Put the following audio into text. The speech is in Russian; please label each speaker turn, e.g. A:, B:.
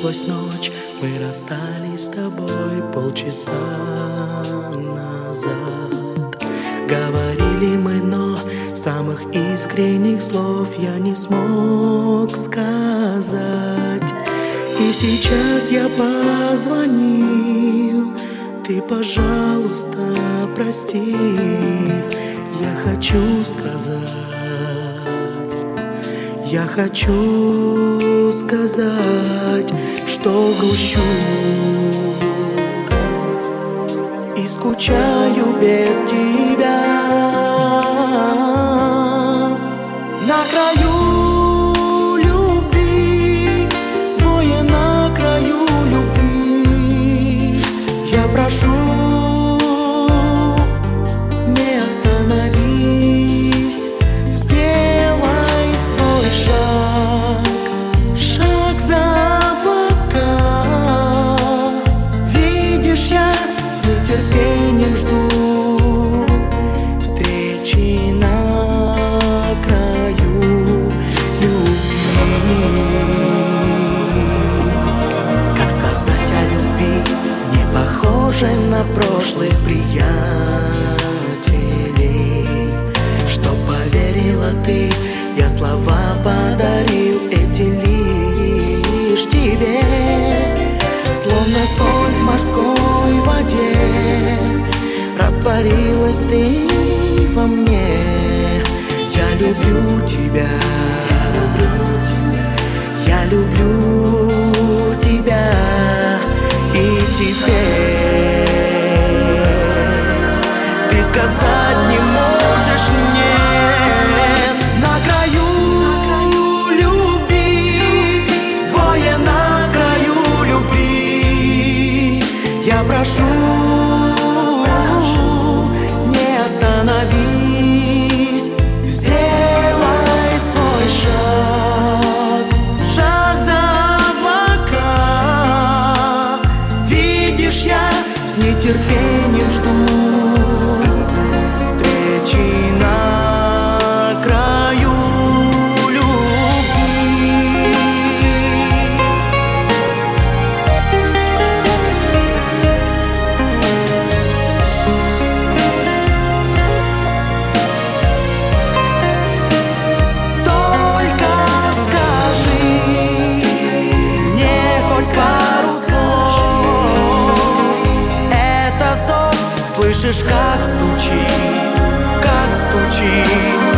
A: сквозь ночь. Мы расстались с тобой полчаса назад. Говорили мы, но самых искренних слов я не смог сказать. И сейчас я позвонил, ты, пожалуйста, прости. Я хочу сказать, что грущу и скучаю без тебя. На краю любви, двое на краю любви. Я прошу, не остановись, сделай свой шаг за облака. Видишь, я с нетерпением жду встречи на краю любви. Как сказать о любви, не похоже на прошлых приятелей? Что поверила ты, я слова подарил эти лишь тебе. Словно соль в морской воде, растворилась ты во мне. Я люблю тебя, я люблю тебя. И теперь ты сказать не можешь мне. На краю любви, двое на краю любви. Я прошу, не остановись, сделай свой шаг за облака. Видишь, я с нетерпением жду встречи на краю любви. Только скажи мне хоть пару слов. Это зов, слышишь, как стучит